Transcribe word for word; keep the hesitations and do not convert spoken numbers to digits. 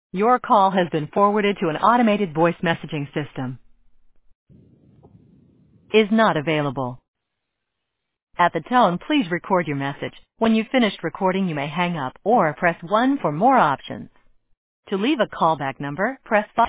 Your call has been forwarded to an automated voice messaging system. Is not available. At the tone, please record your message. When you've finished recording, you may hang up or press one for more options. To leave a callback number, press five.